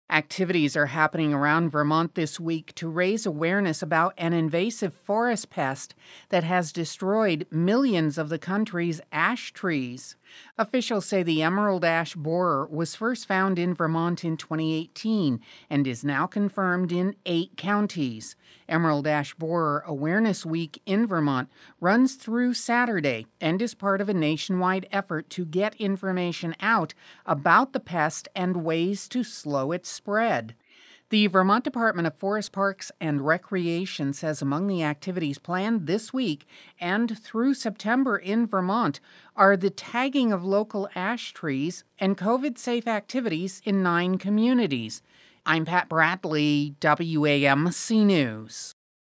Activities are happening around Vermont this week to raise awareness about an invasive forest pest that has destroyed millions of the country's ash trees. Officials say the emerald ash borer was first found in Vermont in 2018 and is now confirmed in 8 counties. Emerald Ash Borer Awareness Week in Vermont runs through Saturday and is part of a nationwide effort to get information out about the pest and ways to slow its spread. The Vermont Department of Forest Parks and Recreation says among the activities planned this week and through September in Vermont are the tagging of local ash trees and COVID-safe activities in 9 communities. I'm Pat Bradley, WAMC News.